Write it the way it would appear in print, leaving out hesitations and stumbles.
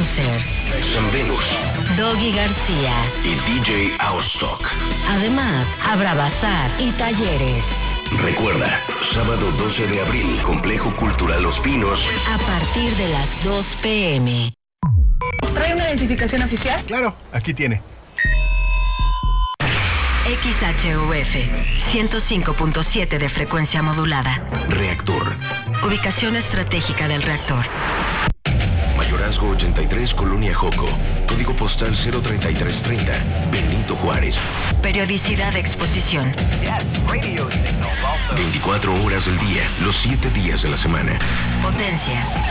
Producer San Venus Doggy García y DJ Austok. Además, habrá bazar y talleres. Recuerda, sábado 12 de abril, Complejo Cultural Los Pinos. A partir de las 2 p.m. ¿Trae una identificación oficial? Claro, aquí tiene. XHUF 105.7 de frecuencia modulada. Reactor. Ubicación estratégica del reactor. Mayorazgo 83, Colonia Joco. Código postal 03330, Benito Juárez. Periodicidad de exposición. 24 horas del día, los 7 días de la semana. Potencia